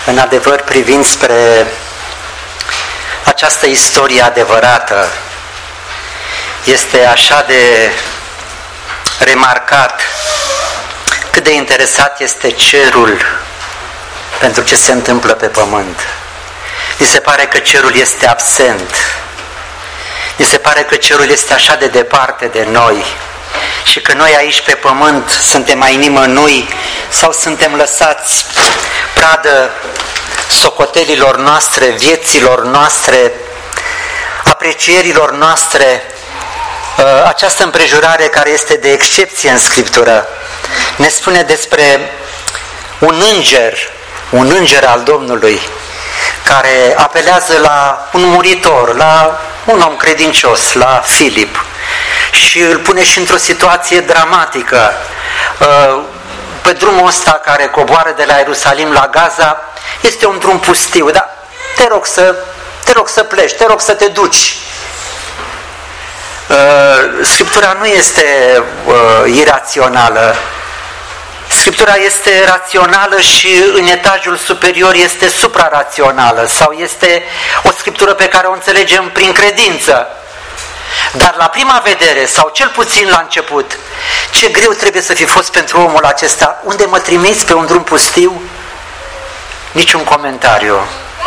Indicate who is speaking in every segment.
Speaker 1: În adevăr, privind spre această istorie adevărată, este așa de remarcat cât de interesat este cerul pentru ce se întâmplă pe pământ. Mi se pare că cerul este absent. Mi se pare că cerul este așa de departe de noi și că noi aici pe pământ suntem mai nimănui sau suntem lăsați pradă socotelilor noastre, vieților noastre, aprecierilor noastre. Această împrejurare care este de excepție în Scriptură ne spune despre un înger al Domnului care apelează la un muritor, la un om credincios, la Filip, și îl pune și într-o situație dramatică. Pe drumul ăsta care coboară de la Ierusalim la Gaza este un drum pustiu, dar te rog să pleci, te rog să te duci. Scriptura nu este irațională. Scriptura este rațională și în etajul superior este suprarațională, sau este o scriptură pe care o înțelegem prin credință. Dar la prima vedere, sau cel puțin la început, ce greu trebuie să fi fost pentru omul acesta. Unde mă trimiți, pe un drum pustiu? Niciun comentariu.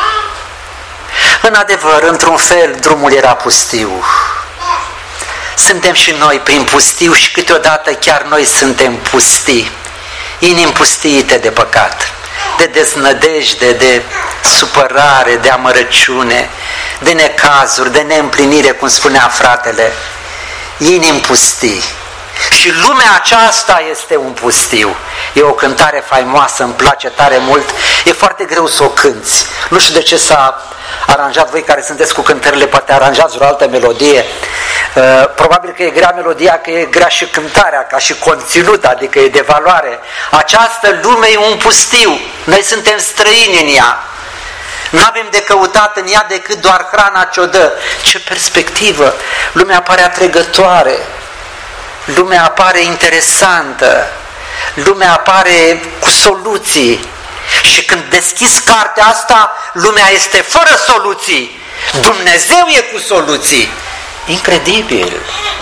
Speaker 1: În adevăr, într-un fel, drumul era pustiu. Suntem și noi prin pustiu și câteodată chiar noi suntem pustii. Inimi pustiite de păcat, de deznădejde, de supărare, de amărăciune, de necazuri, de neîmplinire, cum spunea fratele. Inimi pustii. Și lumea aceasta este un pustiu. E o cântare faimoasă, îmi place tare mult, e foarte greu să o cânți. Nu știu de ce s-a aranjat, voi care sunteți cu cântările, poate aranjați o altă melodie. Probabil că e grea melodia, că e grea și cântarea, ca și conținut, adică e de valoare. Această lume e un pustiu, noi suntem străini în ea. N-avem de căutat în ea decât doar hrana ce-o dă. Ce perspectivă! Lumea apare atrăgătoare, lumea apare interesantă, lumea apare cu soluții. Și când deschizi cartea asta, lumea este fără soluții. Dumnezeu e cu soluții. Incredibil!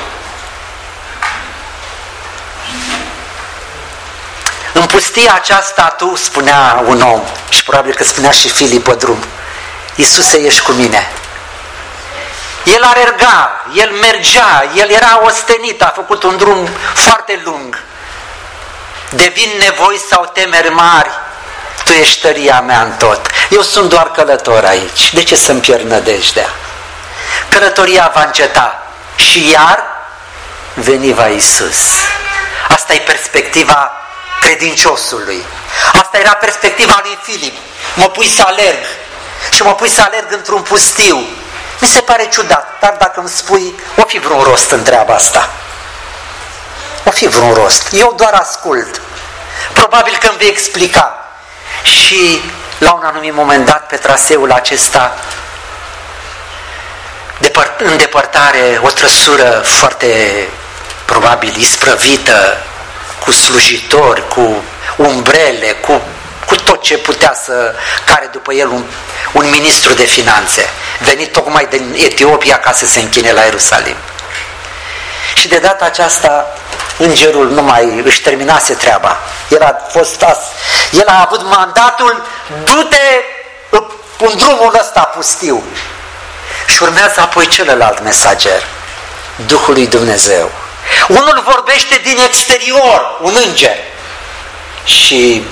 Speaker 1: În pustia aceasta tu, spunea un om, și probabil că spunea și Filip pe drum, Iisuse, ești cu mine. El alerga, el mergea, el era ostenit, a făcut un drum foarte lung. Devin nevoi sau temeri mari, tu ești tăria mea în tot. Eu sunt doar călător aici, de ce să-mi pierd nădejdea? Călătoria va înceta și iar veni va Iisus. Asta e perspectiva credinciosului. Asta era perspectiva lui Filip. Mă pui să alerg și mă pui să alerg într-un pustiu. Mi se pare ciudat, dar dacă îmi spui, o fi vreun rost în treaba asta. O fi vreun rost. Eu doar ascult. Probabil că îmi vei explica. Și la un anumit moment dat, pe traseul acesta, în depărtare, o trăsură foarte probabil isprăvită, cu slujitori, cu umbrele, cu tot ce putea să care după el un ministru de finanțe, venit tocmai din Etiopia ca să se închine la Ierusalim. Și de data aceasta, îngerul nu mai își terminase treaba. El a avut mandatul, du-te în drumul ăsta pustiu. Și urmează apoi celălalt mesager, Duhul lui Dumnezeu. Unul vorbește din exterior, un înger. Și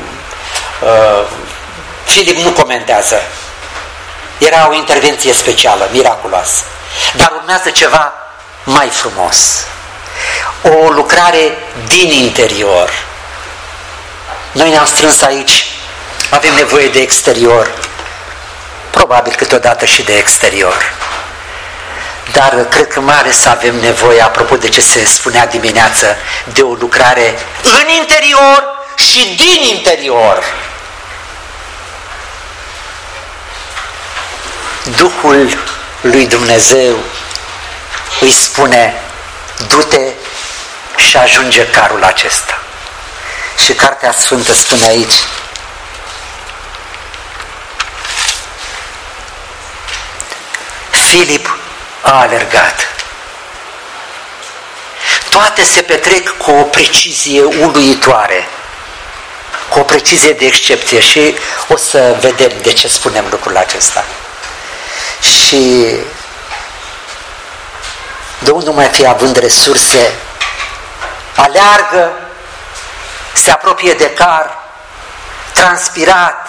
Speaker 1: Filip nu comentează. Era o intervenție specială, miraculoasă. Dar urmează ceva mai frumos. O lucrare din interior. Noi ne-am strâns aici, avem nevoie de exterior. Probabil câteodată și de exterior. Dar cred că mai ales avem nevoie, apropo de ce se spunea dimineață, de o lucrare în interior și din interior. Duhul lui Dumnezeu îi spune, du-te și ajunge carul acesta. Și Cartea Sfântă spune aici, Filip a alergat. Toate se petrec cu o precizie uluitoare, cu o precizie de excepție și o să vedem de ce spunem lucrul acesta. Și de unde mai fi având resurse, aleargă, se apropie de car, transpirat,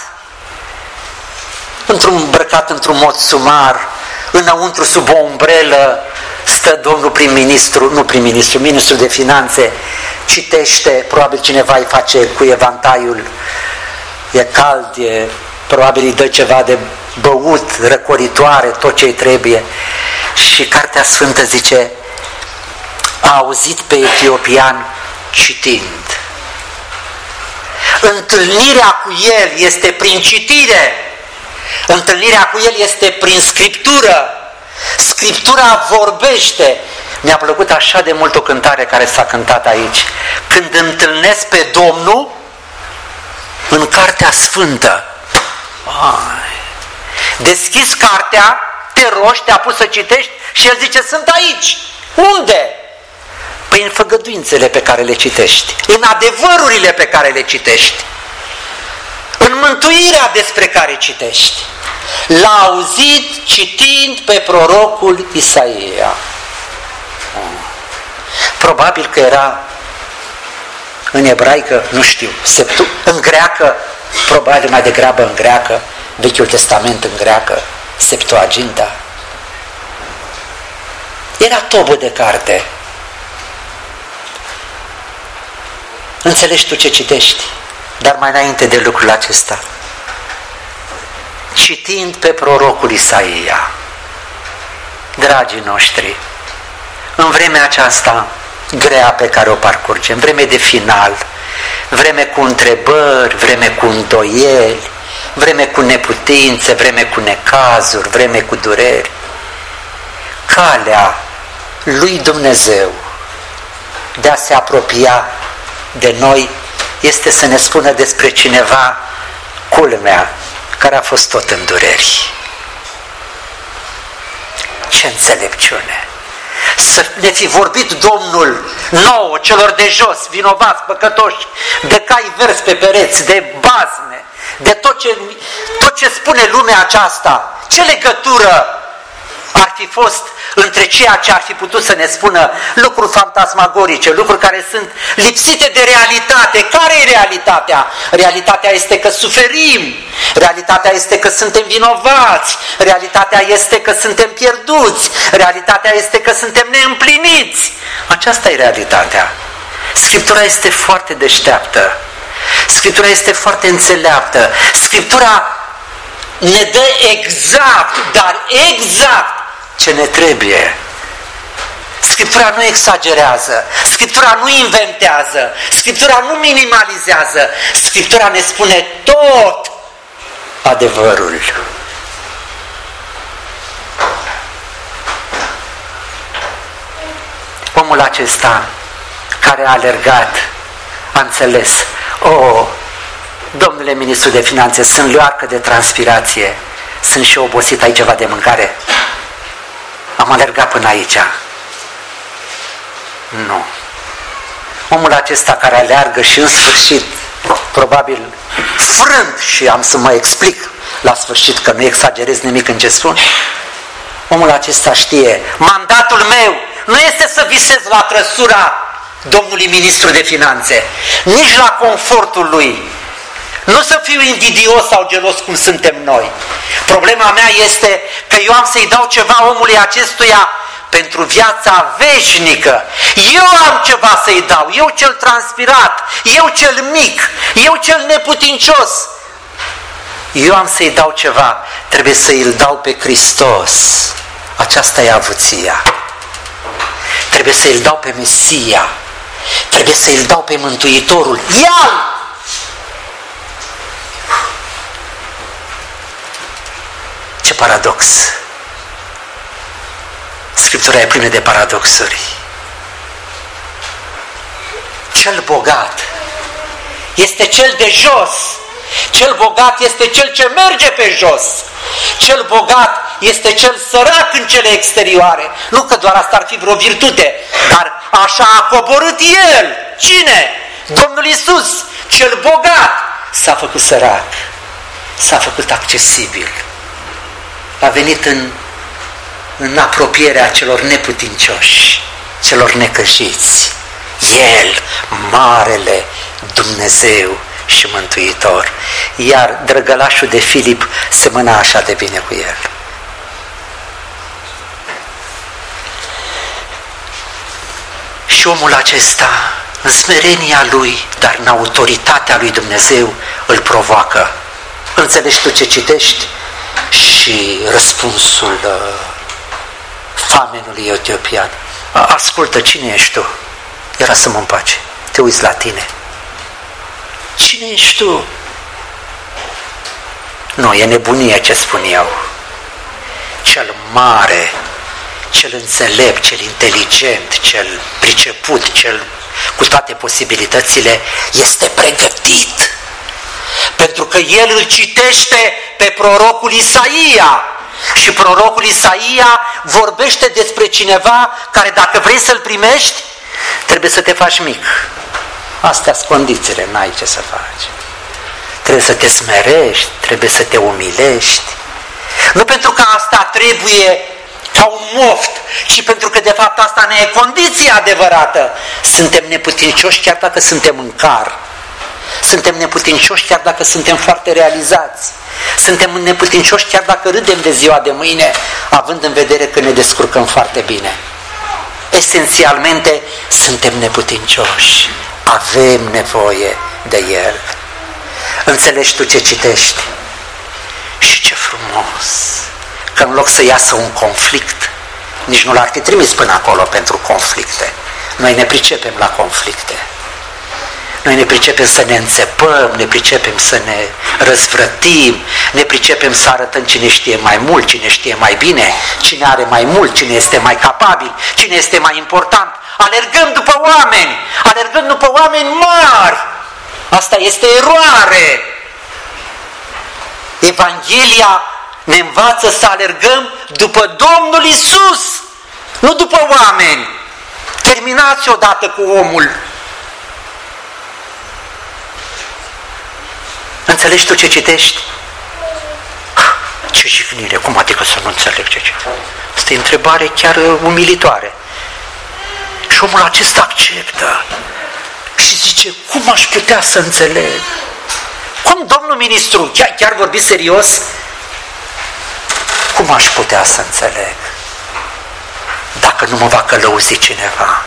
Speaker 1: îmbrăcat într-un mod sumar, înăuntru sub o umbrelă, stă domnul ministrul de finanțe, citește, probabil cineva îi face cu evantaiul, e cald, probabil îi dă ceva de băut, răcoritoare, tot ce îi trebuie. Și Cartea Sfântă zice, a auzit pe etiopian citind. Întâlnirea cu el este prin citire, întâlnirea cu el este prin Scriptură. Scriptura vorbește. Mi-a plăcut așa de mult o cântare care s-a cântat aici. Când întâlnesc pe Domnul în Cartea Sfântă. Deschizi cartea, te rogi, te-a pus să citești și el zice, sunt aici. Unde? Păi în făgăduințele pe care le citești, în adevărurile pe care le citești, în mântuirea despre care citești. L-a auzit citind pe prorocul Isaia. Probabil că era în ebraică, nu știu, în greacă, probabil mai degrabă în greacă, Vechiul Testament în greacă, Septuaginta. Era tobă de carte. Înțelegi tu ce citești, dar mai înainte de lucrul acesta, citind pe prorocul Isaia, dragii noștri, în vremea aceasta grea pe care o parcurgem, vreme de final, vreme cu întrebări, vreme cu îndoieli, vreme cu neputințe, vreme cu necazuri, vreme cu dureri, calea lui Dumnezeu de a se apropia de noi este să ne spună despre cineva, culmea, care a fost tot în dureri. Ce înțelepciune! Să ne fi vorbit Domnul nouă, celor de jos, vinovați, păcătoși, de cai verzi pe pereți, de bazme, de tot ce spune lumea aceasta. Ce legătură ar fi fost între ceea ce ar fi putut să ne spună lucruri fantasmagorice, lucruri care sunt lipsite de realitate? Care e realitatea? Realitatea este că suferim, realitatea este că suntem vinovați, realitatea este că suntem pierduți, realitatea este că suntem neîmpliniți. Aceasta e realitatea. Scriptura este foarte deșteaptă, Scriptura este foarte înțeleaptă, Scriptura ne dă exact, dar exact ce ne trebuie. Scriptura nu exagerează, Scriptura nu inventează, Scriptura nu minimalizează, Scriptura ne spune tot adevărul. Omul acesta care a alergat a înțeles, domnule ministru de finanțe, sunt luarcă de transpirație, sunt și obosit, ai ceva de mâncare? Am alergat până aici. Nu. Omul acesta care aleargă și în sfârșit, probabil frânt, și am să mă explic la sfârșit că nu exagerez nimic în ce spun, omul acesta știe, mandatul meu nu este să visez la trăsura domnului ministru de finanțe, nici la confortul lui, nu să fiu invidios sau gelos cum suntem noi. Problema mea este că eu am să-i dau ceva omului acestuia pentru viața veșnică. Eu am ceva să-i dau, eu cel transpirat, eu cel mic, eu cel neputincios. Eu am să-i dau ceva, trebuie să-i dau pe Hristos. Aceasta e avuția. Trebuie să-i dau pe Mesia, trebuie să-i dau pe Mântuitorul. Ia-l! Ce paradox! Scriptura e plină de paradoxuri. Cel bogat este cel de jos. Cel bogat este cel ce merge pe jos. Cel bogat este cel sărac în cele exterioare. Nu că doar asta ar fi vreo virtute, dar așa a coborât El. Cine? Domnul Iisus, cel bogat, s-a făcut sărac, s-a făcut accesibil. A venit în apropierea celor neputincioși, celor necăjiți. El, Marele Dumnezeu și Mântuitor. Iar drăgălașul de Filip semăna așa de bine cu el. Și omul acesta, în smerenia lui, dar în autoritatea lui Dumnezeu, îl provoacă. Înțelegi tu ce citești? Și răspunsul famenului etiopian: ascultă, cine ești tu? Era să mă împace. Te uiți la tine. Cine ești tu? Nu, e nebunie ce spun eu. Cel mare, cel înțelept, cel inteligent, cel priceput, cel cu toate posibilitățile, este pregătit. Pentru că el îl citește pe prorocul Isaia. Și prorocul Isaia vorbește despre cineva care, dacă vrei să-l primești, trebuie să te faci mic. Astea-s condițiile, n-ai ce să faci. Trebuie să te smerești, trebuie să te umilești. Nu pentru că asta trebuie ca un moft, ci pentru că de fapt asta ne e condiția adevărată. Suntem neputincioși chiar dacă suntem în car. Suntem neputincioși chiar dacă suntem foarte realizați. Suntem neputincioși chiar dacă râdem de ziua de mâine, având în vedere că ne descurcăm foarte bine. Esențialmente suntem neputincioși. Avem nevoie de El. Înțelegi tu ce citești? Și ce frumos că în loc să iasă un conflict, nici nu l-ar fi trimis până acolo pentru conflicte. Noi ne pricepem la conflicte. Noi ne pricepem să ne înțepăm, ne pricepem să ne răzvrătim, ne pricepem să arătăm cine știe mai mult, cine știe mai bine, cine are mai mult, cine este mai capabil, cine este mai important. Alergăm după oameni, alergăm după oameni mari. Asta este eroare. Evanghelia ne învață să alergăm după Domnul Iisus, nu după oameni. Terminați odată cu omul. Înțelegi tu ce citești? Ce jignire, cum adică să nu înțeleg ce citești? Asta e întrebare chiar umilitoare. Și omul acesta acceptă și zice: cum aș putea să înțeleg? Cum, domnul ministru, chiar vorbi serios? Cum aș putea să înțeleg dacă nu mă va călăuzi cineva?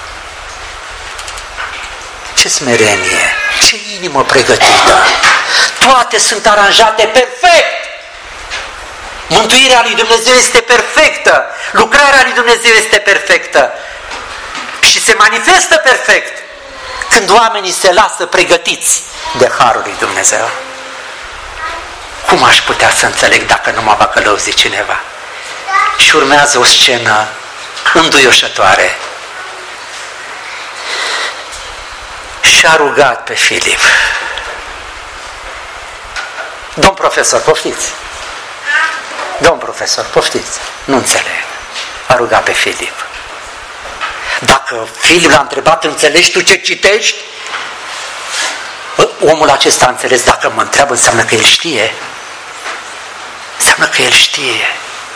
Speaker 1: Ce smerenie, ce inimă pregătită! Toate sunt aranjate perfect! Mântuirea lui Dumnezeu este perfectă, lucrarea lui Dumnezeu este perfectă și se manifestă perfect când oamenii se lasă pregătiți de harul lui Dumnezeu. Cum aș putea să înțeleg dacă nu mă va călăuzi cineva? Și urmează o scenă înduioșătoare. Și-a rugat pe Filip. Domn profesor, poftiți. Domn profesor, poftiți. Nu înțeleg. A rugat pe Filip. Dacă Filip l-a întrebat: înțelegi tu ce citești? Omul acesta a înțeles. Dacă mă întreabă, înseamnă că el știe. Înseamnă că el știe.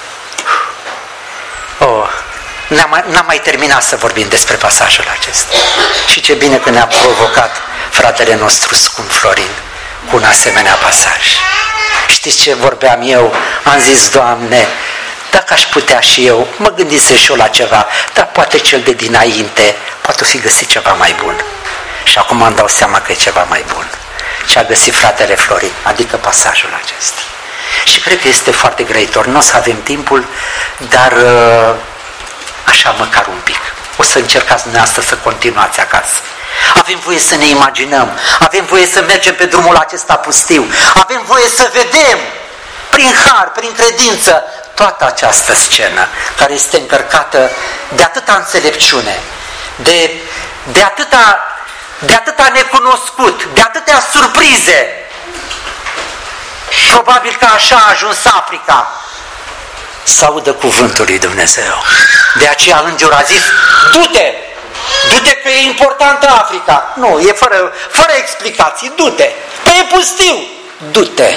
Speaker 1: N-am mai terminat să vorbim despre pasajul acesta. Și ce bine că ne-a provocat fratele nostru scump Florin cu un asemenea pasaj. Știți ce vorbeam eu? Am zis: Doamne, dacă aș putea și eu, mă gândise și eu la ceva, dar poate cel de dinainte poate fi găsit ceva mai bun. Și acum îmi dau seama că e ceva mai bun ce a găsit fratele Florin, adică pasajul acesta. Și cred că este foarte grăitor. Nu o să avem timpul, dar așa măcar un pic. O să încercați dumneavoastră să continuați acasă. Avem voie să ne imaginăm, avem voie să mergem pe drumul acesta pustiu, avem voie să vedem prin har, prin credință, toată această scenă care este încărcată de atâta înțelepciune, de atâta necunoscut, de atâtea surprize. Probabil că așa a ajuns Africa. să audă cuvântul lui Dumnezeu. De aceea îngerul a zis, du-te! Du-te că e importantă Africa. Nu, e fără explicații, du-te! Păi e pustiu! Du-te!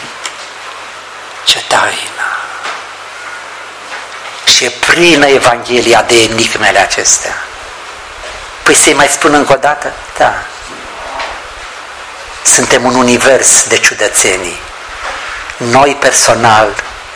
Speaker 1: Ce taină! Și e plină Evanghelia de enigmele acestea. Păi să-i mai spun încă o dată? Da. Suntem un univers de ciudățenii. Noi personal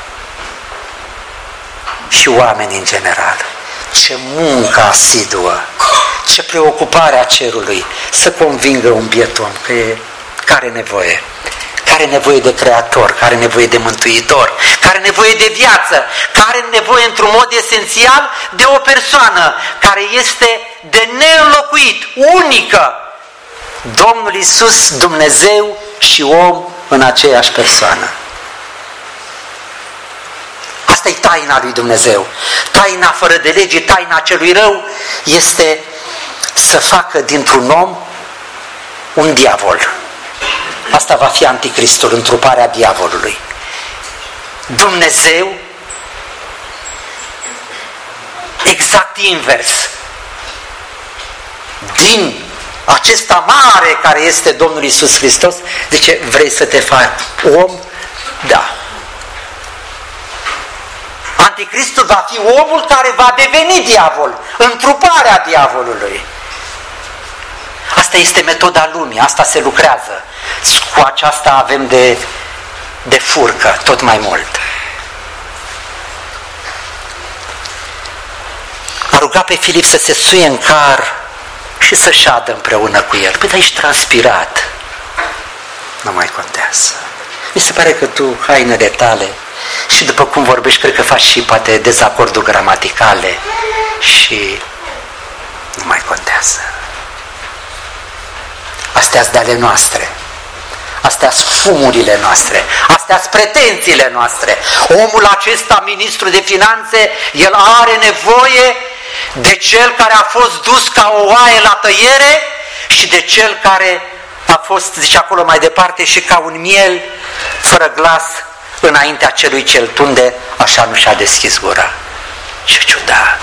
Speaker 1: și oameni în general. Ce muncă asiduă, ce preocupare a cerului să convingă un biet om că care nevoie. Care nevoie de Creator, care nevoie de Mântuitor, care nevoie de viață, care nevoie într-un mod esențial de o persoană care este de neînlocuit, unică. Domnul Iisus, Dumnezeu și om în aceeași persoană. Asta e taina lui Dumnezeu. Taina fără de lege, taina celui rău este să facă dintr-un om un diavol. Asta va fi anticristul, întruparea diavolului. Dumnezeu, exact invers. Din acesta mare care este Domnul Iisus Hristos, zice, vrei să te faci om? Da. Anticristul va fi omul care va deveni diavol, întruparea diavolului. Asta este metoda lumii, asta se lucrează. Cu aceasta avem de furcă tot mai mult. A rugat pe Filip să se suie în car și să șadă împreună cu el. Păi, dar ești transpirat. Nu mai contează. Mi se pare că tu, hainele tale, și după cum vorbești, cred că faci și poate dezacorduri gramaticale și nu mai contează. Astea-s de ale noastre. Astea-s fumurile noastre. Astea-s pretențiile noastre. Omul acesta, ministru de finanțe, el are nevoie de cel care a fost dus ca o oaie la tăiere și de cel care a fost, zice acolo mai departe, și ca un miel fără glas înaintea celui ce-l tunde, așa nu și-a deschis gura. Ce ciudat!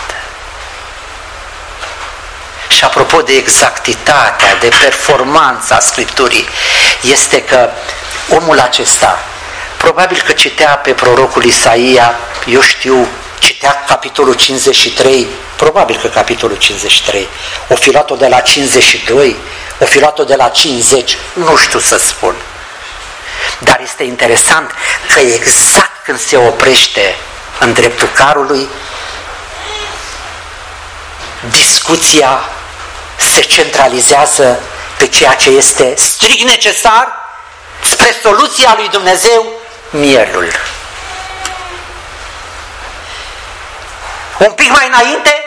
Speaker 1: Și apropo de exactitatea, de performanța Scripturii, este că omul acesta, probabil că citea pe prorocul Isaia, eu știu, citea capitolul 53, probabil că capitolul 53, o fi luat-o de la 52, o fi luat-o de la 50, nu știu să spun. Dar este interesant că exact când se oprește în dreptul carului, discuția se centralizează pe ceea ce este strict necesar spre soluția lui Dumnezeu, mielul. Un pic mai înainte,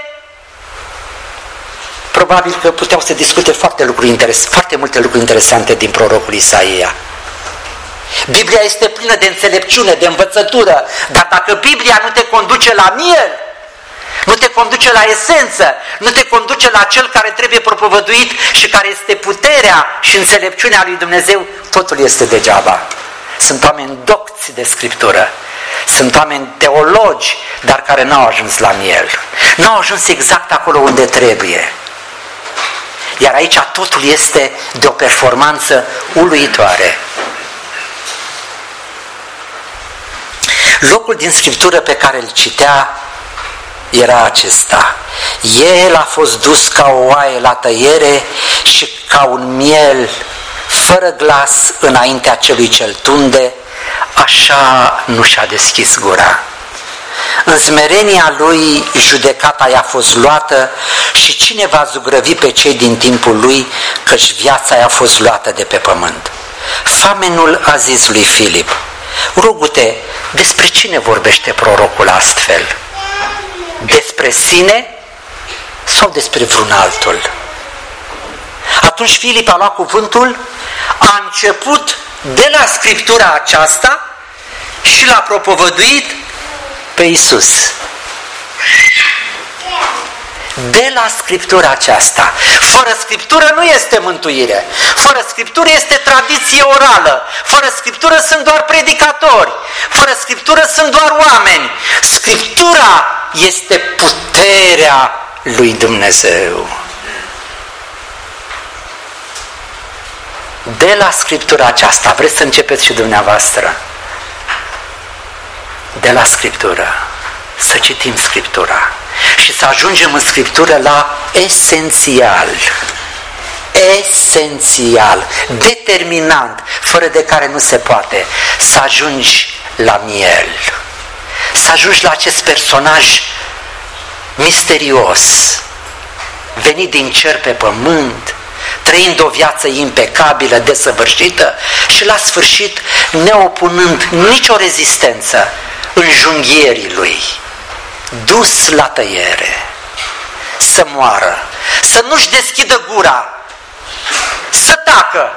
Speaker 1: probabil că puteau să discute foarte multe lucruri interesante din prorocul Isaia. Biblia este plină de înțelepciune, de învățătură, dar dacă Biblia nu te conduce la miel, nu te conduce la esență, nu te conduce la cel care trebuie propovăduit și care este puterea și înțelepciunea lui Dumnezeu, totul este degeaba. Sunt oameni docți de Scriptură, sunt oameni teologi, dar care n-au ajuns la miel. N-au ajuns exact acolo unde trebuie. Iar aici totul este de o performanță uluitoare. Locul din Scriptură pe care îl citea era acesta. El a fost dus ca o oaie la tăiere și ca un miel fără glas înaintea celui ce-l tunde, așa nu și-a deschis gura. În smerenia lui judecata i-a fost luată și cine va zugrăvi pe cei din timpul lui, căci viața i-a fost luată de pe pământ. Famenul a zis lui Filip: rogu-te, despre cine vorbește prorocul astfel? Despre sine sau despre vreun altul? Atunci Filip a luat cuvântul, a început de la Scriptura aceasta și l-a propovăduit pe Iisus. De la Scriptura aceasta. Fără Scriptură nu este mântuire. Fără Scriptură este tradiție orală. Fără Scriptură sunt doar predicatori. Fără Scriptură sunt doar oameni. Scriptura este puterea lui Dumnezeu. De la Scriptura aceasta, vreți să începeți și dumneavoastră? De la Scriptură, să citim Scriptura și să ajungem în Scriptură la esențial. Esențial, determinant, fără de care nu se poate, să ajungi la miel, să ajungi la acest personaj misterios, venit din cer pe pământ, trăind o viață impecabilă, desăvârșită și la sfârșit neopunând nicio rezistență înjunghierii lui, dus la tăiere, să moară, să nu-și deschidă gura, să tacă.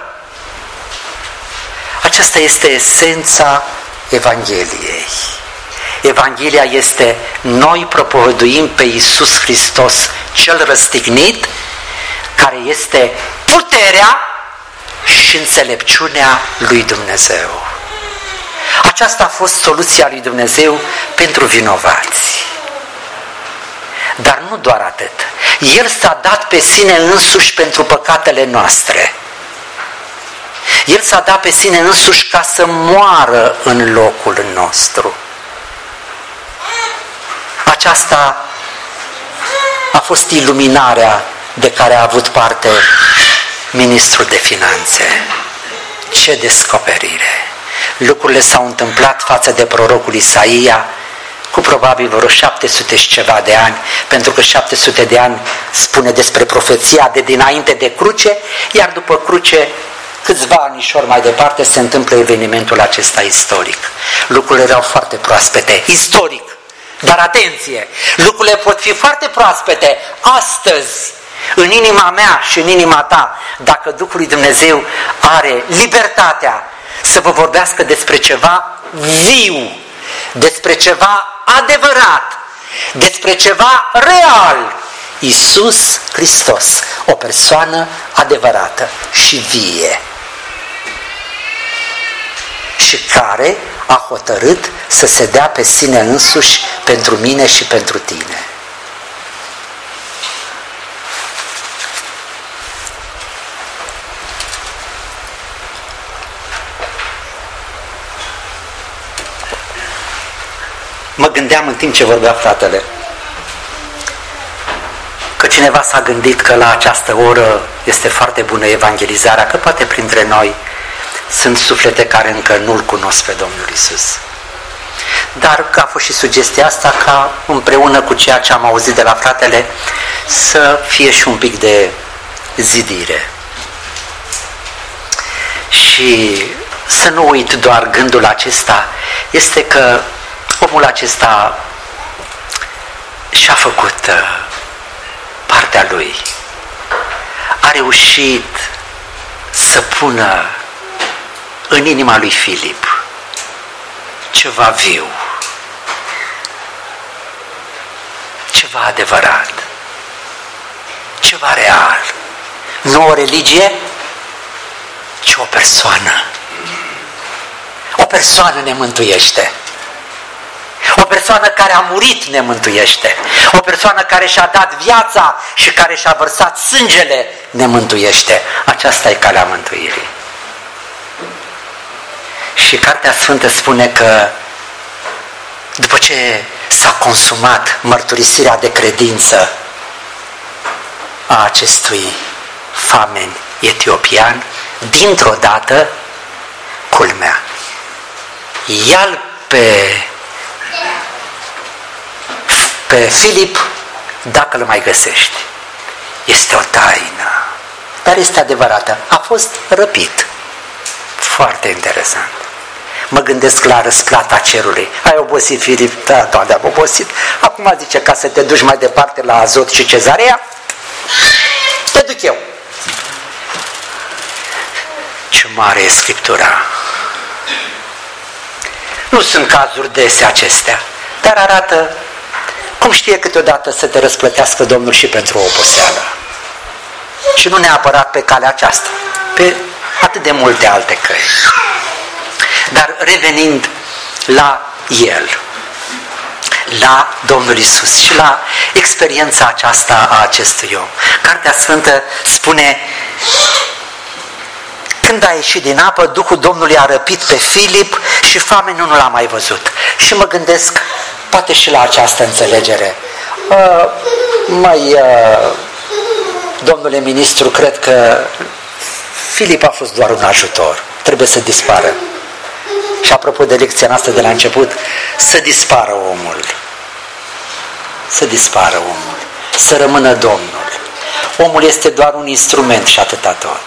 Speaker 1: Aceasta este esența Evangheliei. Evanghelia este: noi propovăduim pe Iisus Hristos cel răstignit, care este puterea și înțelepciunea lui Dumnezeu. Aceasta a fost soluția lui Dumnezeu pentru vinovați. Dar nu doar atât. El s-a dat pe sine însuși pentru păcatele noastre. El s-a dat pe sine însuși ca să moară în locul nostru. Aceasta a fost iluminarea de care a avut parte ministrul de finanțe. Ce descoperire! Lucrurile s-au întâmplat față de prorocul Isaia cu probabil vreo 700 și ceva de ani, pentru că 700 de ani spune despre profeția de dinainte de cruce, iar după cruce, câțiva anișori mai departe, se întâmplă evenimentul acesta istoric. Lucrurile erau foarte proaspete, istoric, dar atenție, lucrurile pot fi foarte proaspete astăzi, în inima mea și în inima ta, dacă Duhul lui Dumnezeu are libertatea să vă vorbească despre ceva viu, despre ceva adevărat, despre ceva real. Iisus Hristos, o persoană adevărată și vie, și care a hotărât să se dea pe sine însuși pentru mine și pentru tine. Mă gândeam în timp ce vorbea fratele că cineva s-a gândit că la această oră este foarte bună evangelizarea, că poate printre noi sunt suflete care încă nu-L cunosc pe Domnul Iisus. Dar că a fost și sugestia asta ca împreună cu ceea ce am auzit de la fratele să fie și un pic de zidire. Și să nu uit doar gândul acesta, este că omul acesta și-a făcut partea lui. A reușit să pună în inima lui Filip ceva viu, ceva adevărat, ceva real. Nu o religie, ci o persoană. O persoană ne mântuiește. O persoană care a murit ne mântuiește. O persoană care și-a dat viața și care și-a vărsat sângele ne mântuiește. Aceasta e calea mântuirii. Și Cartea Sfântă spune că după ce s-a consumat mărturisirea de credință a acestui famen etiopian, dintr-o dată, culmea, ia-l pe Filip dacă îl mai găsești. Este o taină, dar este adevărată. A fost răpit. Foarte interesant. Mă gândesc la răsplata cerului. Ai obosit, Filip? Da, Doamne, am obosit. Acum zice, ca să te duci mai departe la Azot și Cezarea, te duc eu. Ce mare e Scriptura! Nu sunt cazuri dese acestea, dar arată cum știe câteodată să te răsplătească Domnul și pentru o oboseală. Și nu neapărat pe calea aceasta, pe atât de multe alte căi. Dar revenind la El, la Domnul Iisus și la experiența aceasta a acestui om. Cartea Sfântă spune: când a ieșit din apă, Duhul Domnului a răpit pe Filip și famenul nu l-a mai văzut. Și mă gândesc, poate și la această înțelegere. Domnule ministru, cred că Filip a fost doar un ajutor. Trebuie să dispară. Și apropo de lecția noastră de la început, să dispară omul. Să dispară omul. Să rămână Domnul. Omul este doar un instrument și atâta tot.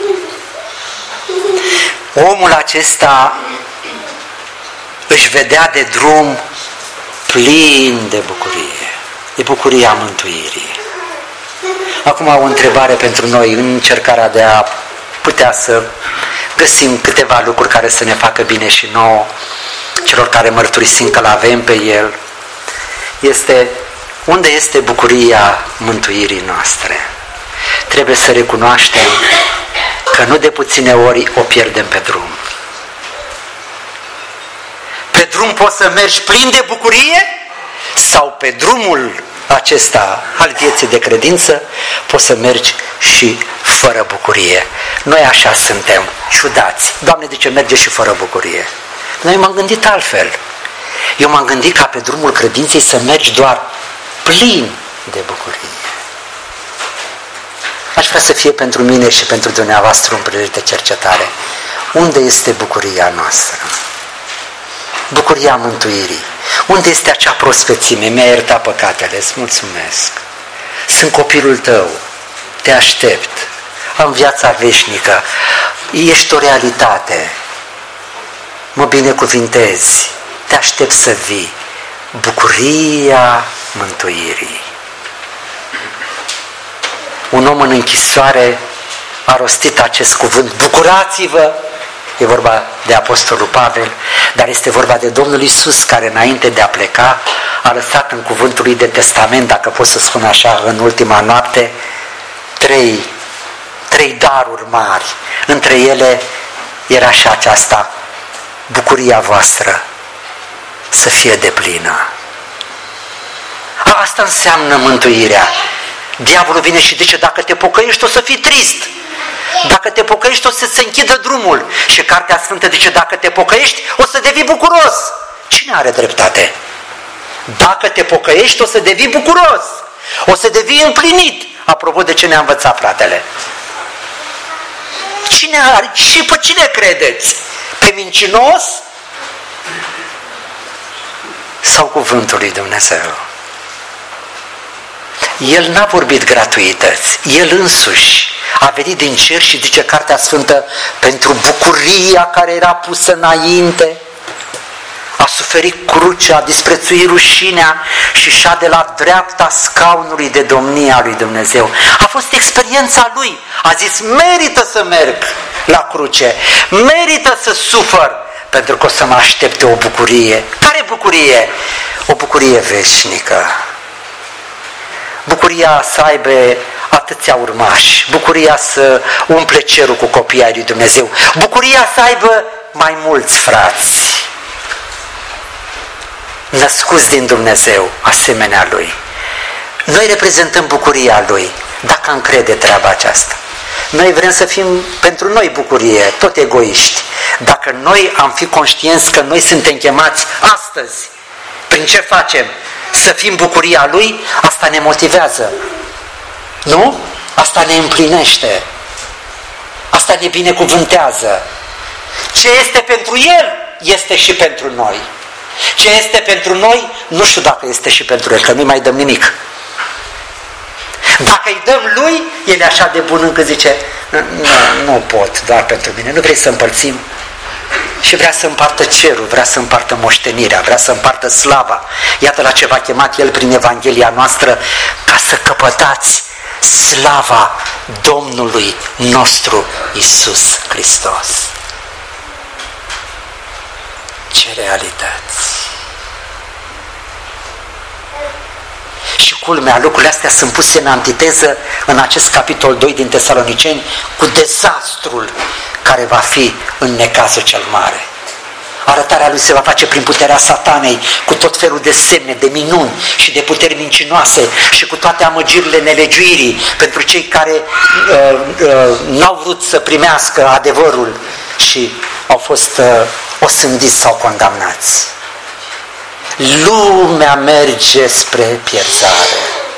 Speaker 1: Omul acesta își vedea de drum plin de bucurie. De bucuria mântuirii. Acum o întrebare pentru noi în încercarea de a putea să găsim câteva lucruri care să ne facă bine și nouă, celor care mărturisim că l-avem pe El, este: unde este bucuria mântuirii noastre? Trebuie să recunoaștem că nu de puține ori o pierdem pe drum. Pe drum poți să mergi plin de bucurie sau pe drumul acesta al vieții de credință poți să mergi și fără bucurie. Noi așa suntem, ciudați. Doamne, de ce merge și fără bucurie? Noi m-am gândit altfel. Eu m-am gândit ca pe drumul credinței să mergi doar plin de bucurie. Aș vrea să fie pentru mine și pentru dumneavoastră un prilej de cercetare. Unde este bucuria noastră? Bucuria mântuirii. Unde este acea prospețime? Mi-a iertat păcatele, îți mulțumesc. Sunt copilul tău, te aștept, am viața veșnică, ești o realitate, mă binecuvintezi, te aștept să vii. Bucuria mântuirii. Un om în închisoare a rostit acest cuvânt: bucurați-vă! E vorba de Apostolul Pavel, dar este vorba de Domnul Iisus, care înainte de a pleca a lăsat în cuvântul lui de testament, dacă pot să spun așa, în ultima noapte, trei daruri mari. Între ele era și aceasta: bucuria voastră să fie deplină. Asta înseamnă mântuirea. Diavolul vine și zice: dacă te pocăiești o să fii trist, dacă te pocăiești o să se închidă drumul. Și Cartea Sfântă zice: dacă te pocăiești o să devii bucuros. Cine are dreptate? Dacă te pocăiești o să devii bucuros, o să devii împlinit. Apropo de ce ne-a învățat fratele. Cine are? Și pe cine credeți? Pe mincinos sau cuvântul lui Dumnezeu? El n-a vorbit gratuități. El însuși a venit din cer și zice Cartea Sfântă: pentru bucuria care era pusă înainte, a suferit crucea, a disprețuit rușinea și șade la dreapta scaunului de domnia lui Dumnezeu. A fost experiența lui. A zis: merită să merg la cruce, merită să sufăr, pentru că o să mă aștepte o bucurie. Care bucurie? O bucurie veșnică. Bucuria să aibă atâția urmași, bucuria să umple cerul cu copiii ai lui Dumnezeu, bucuria să aibă mai mulți frați născuți din Dumnezeu, asemenea lui. Noi reprezentăm bucuria lui, dacă am crede treaba aceasta. Noi vrem să fim pentru noi bucurie, tot egoiști. Dacă noi am fi conștienți că noi suntem chemați astăzi, prin ce facem? Să fim bucuria lui, asta ne motivează. Nu? Asta ne împlinește. Asta ne binecuvântează. Ce este pentru el, este și pentru noi. Ce este pentru noi, nu știu dacă este și pentru el, că nu-i mai dăm nimic. Dacă îi dăm lui, el e așa de bun încât zice: nu pot, doar pentru mine, nu vrei să împărțim? Și vrea să împartă cerul, vrea să împartă moștenirea, vrea să împartă slava. Iată la ce v-a chemat el prin Evanghelia noastră: ca să căpătați slava Domnului nostru Iisus Hristos. Ce realități! Și culmea, lucrurile astea sunt puse în antiteză în acest capitol 2 din Tesaloniceni cu dezastrul care va fi în necazul cel mare. Arătarea lui se va face prin puterea Satanei, cu tot felul de semne, de minuni și de puteri mincinoase și cu toate amăgirile nelegiuirii pentru cei care n-au vrut să primească adevărul și au fost osândiți sau condamnați. Lumea merge spre pierzare.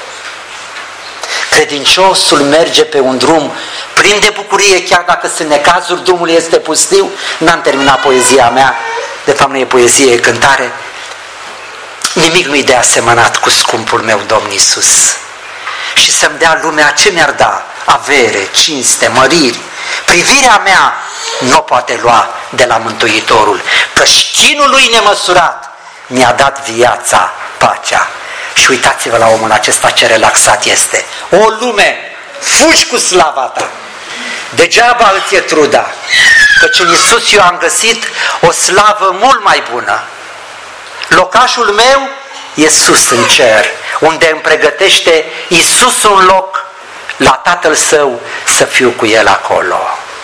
Speaker 1: Credinciosul merge pe un drum plin de bucurie, chiar dacă sunt necazuri, drumul este pustiu. N-am terminat poezia mea, de fapt nu e poezie, e cântare. Nimic nu-i de asemănat cu scumpul meu Domn Iisus. Și să-mi dea lumea ce mi-ar da, avere, cinste, măriri. Privirea mea nu o poate lua de la Mântuitorul, căci chinul lui nemăsurat mi-a dat viața, pacea. Și uitați-vă la omul acesta ce relaxat este. O lume, fugi cu slava ta. Degeaba îți e truda, căci în Iisus eu am găsit o slavă mult mai bună. Locașul meu e sus în cer, unde îmi pregătește Iisus un loc la Tatăl Său să fiu cu El acolo.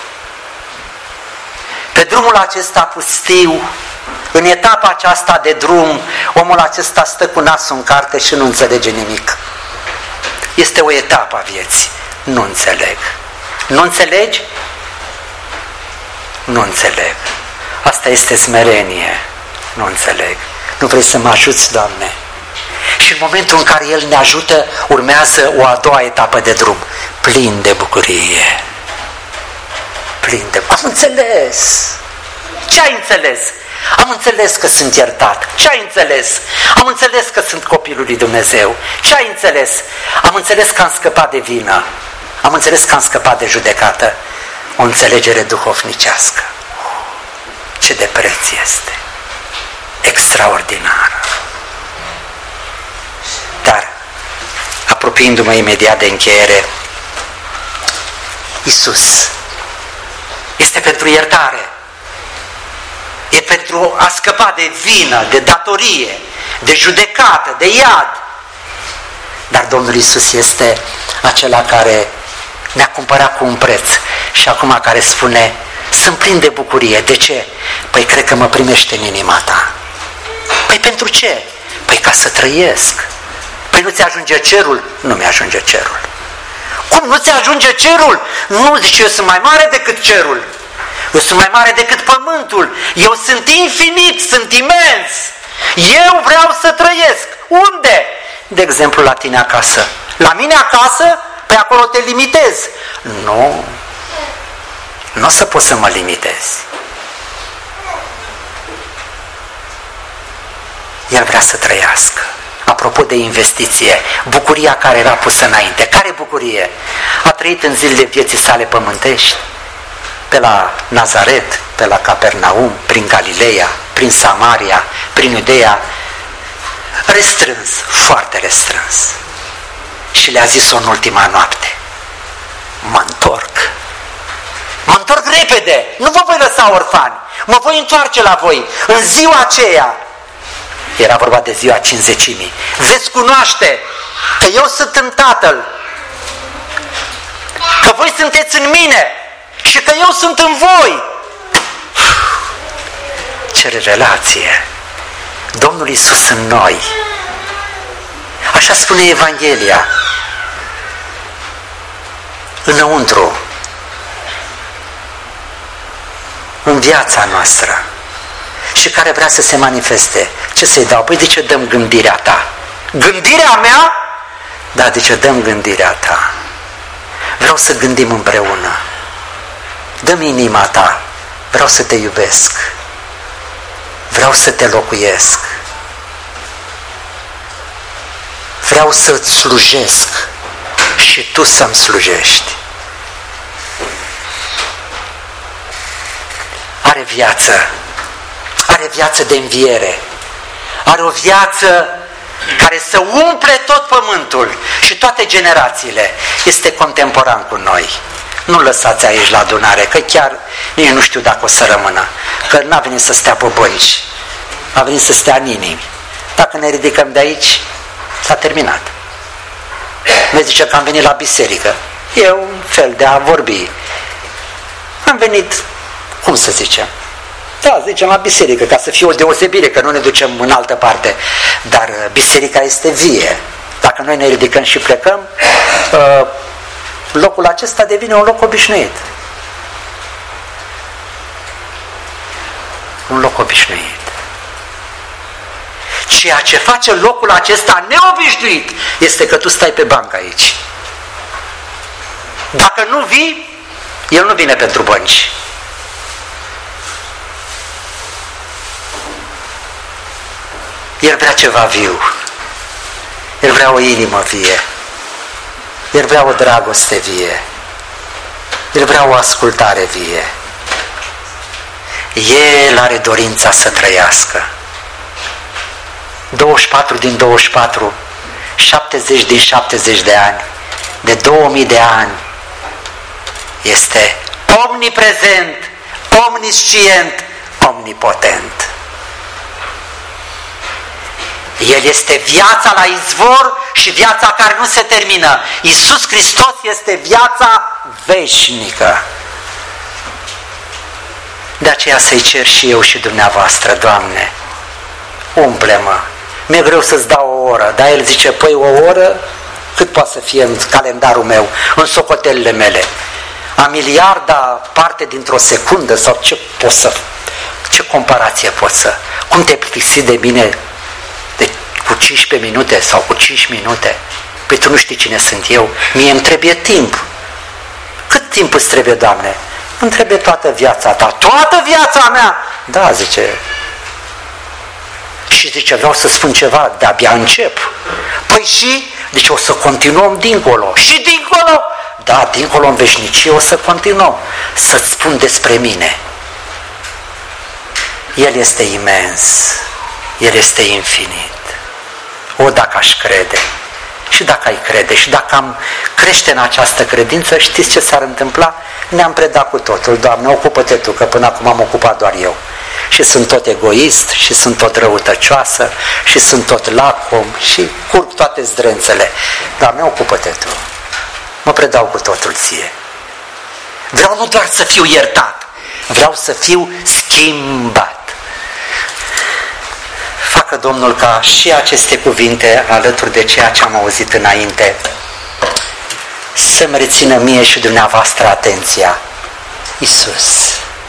Speaker 1: Pe drumul acesta pustiu, în etapa aceasta de drum, omul acesta stă cu nasul în carte și nu înțelege nimic. Este o etapă a vieții. Nu înțeleg. Nu înțelegi? Nu înțeleg. Asta este smerenie. Nu înțeleg. Nu vrei să mă ajuți, Doamne? Și în momentul în care El ne ajută, urmează o a doua etapă de drum. Plin de bucurie. Plin de... Am înțeles! Ce ai înțeles? Am înțeles că sunt iertat. Ce ai înțeles? Am înțeles că sunt copilul lui Dumnezeu. Ce ai înțeles? Am înțeles că am scăpat de vină. Am înțeles că am scăpat de judecată. O înțelegere duhovnicească. Ce de preț este! Extraordinar! Dar, apropiindu-mă imediat de încheiere, Iisus este pentru iertare. E pentru a scăpa de vină, de datorie, de judecată, de iad. Dar Domnul Iisus este acela care ne-a cumpărat cu un preț și acum care spune, sunt plin de bucurie. De ce? Păi cred că mă primește în inima ta. Păi pentru ce? Păi ca să trăiesc. Păi nu ți ajunge cerul? Nu mi-ajunge cerul. Cum nu ți ajunge cerul? Nu, zice, eu sunt mai mare decât cerul. Eu sunt mai mare decât pământul. Eu sunt infinit, sunt imens. Eu vreau să trăiesc. Unde? De exemplu, la tine acasă. La mine acasă? Pe acolo te limitezi. Nu. Nu o să pot să mă limitez. El vrea să trăiască. Apropo de investiție, bucuria care era pusă înainte. Care bucurie? A trăit în zilele vieții sale pământești, pe la Nazaret, pe la Capernaum, prin Galileea, prin Samaria, prin Iudeea, restrâns, foarte restrâns. Și le-a zis-o în ultima noapte, mă întorc repede, nu vă voi lăsa orfani, mă voi întoarce la voi. În ziua aceea, era vorba de ziua Cincizecimii, veți cunoaște că eu sunt în Tatăl, că voi sunteți în mine și că eu sunt în voi. Ce relație! Domnul Iisus în noi. Așa spune Evanghelia. Înăuntru, în viața noastră, și care vrea să se manifeste. Ce să-i dau? Păi zice, dăm gândirea ta. Gândirea mea? Da, zice, dăm gândirea ta. Vreau să gândim împreună. Dă-mi inima ta. Vreau să te iubesc. Vreau să te locuiesc. Vreau să-ți slujesc și tu să-mi slujești. Are viață. Are viață de înviere. Are o viață care să umple tot pământul și toate generațiile. Este contemporan cu noi. Nu lăsați aici la adunare, că chiar nici nu știu dacă o să rămână. Că n-a venit să stea pe bănci, a venit să stea în inimi. Dacă ne ridicăm de aici, s-a terminat. Ne zice că am venit la biserică. E un fel de a vorbi. Am venit, cum să zicem, Da, zicem la biserică, ca să fie o deosebire, că nu ne ducem în altă parte. Dar biserica este vie. Dacă noi ne ridicăm și plecăm, locul acesta devine un loc obișnuit. Un loc obișnuit. Ceea ce face locul acesta neobișnuit este că tu stai pe bancă aici. Dacă nu vii, el nu vine pentru bănci. El vrea ceva viu. El vrea o inimă vie. El vrea o dragoste vie. El vrea o ascultare vie. El are dorința să trăiască. 24 din 24, 70 din 70 de ani, de 2000 de ani, este omniprezent, omniscient, omnipotent. El este viața la izvor și viața care nu se termină. Iisus Hristos este viața veșnică. De aceea să-i cer și eu și dumneavoastră, Doamne, umple-mă. Mi-e greu să-ți dau o oră, dar El zice, păi o oră, cât poate să fie în calendarul meu, în socotelile mele? A miliarda parte dintr-o secundă sau ce comparație pot să? Cum te plictisi de mine cu 15 minute sau cu 5 minute? Păi tu nu știi cine sunt eu. Mie îmi trebuie timp. Cât timp îți trebuie, Doamne? Îmi trebuie toată viața ta. Toată viața mea! Da, zice. Și zice, vreau să spun ceva, de-abia încep. Păi și? Deci o să continuăm dincolo. Și dincolo? Da, dincolo în veșnicie o să continuăm. Să-ți spun despre mine. El este imens. El este infinit. O, dacă aș crede. Și dacă ai crede. Și dacă am crește în această credință, știți ce s-ar întâmpla? Ne-am predat cu totul. Doamne, ocupă-te Tu, că până acum am ocupat doar eu. Și sunt tot egoist, și sunt tot răutăcioasă, și sunt tot lacom, și curg toate zdrențele. Doamne, ocupă-te Tu. Mă predau cu totul Ție. Vreau nu doar să fiu iertat, vreau să fiu schimbat. Facă Domnul ca și aceste cuvinte, alături de ceea ce am auzit înainte, să-mi rețină mie și dumneavoastră atenția. Iisus,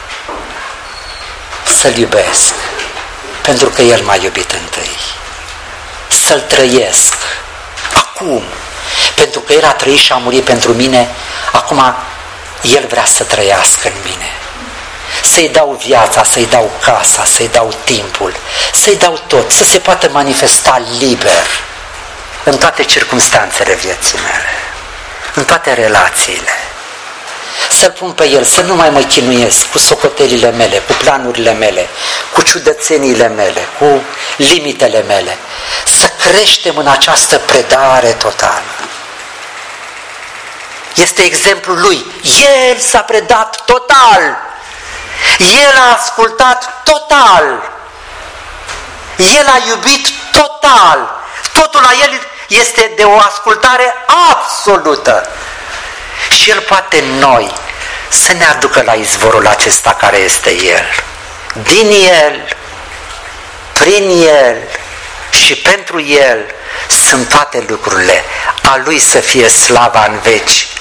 Speaker 1: să-L iubesc, pentru că El m-a iubit întâi. Să-L trăiesc acum, pentru că El a trăit și a murit pentru mine, acum El vrea să trăiască în mine. Să-i dau viața, să-i dau casa, să-i dau timpul, să-i dau tot, să se poată manifesta liber în toate circumstanțele vieții mele, în toate relațiile. Să-L pun pe El, să nu mai mă chinuiesc cu socotelile mele, cu planurile mele, cu ciudățeniile mele, cu limitele mele. Să creștem în această predare totală. Este exemplul Lui. El s-a predat total. El a ascultat total. El a iubit total. Totul la El este de o ascultare absolută. Și El poate în noi să ne aducă la izvorul acesta care este El. Din El, prin El și pentru El sunt toate lucrurile. A Lui să fie slava în veci.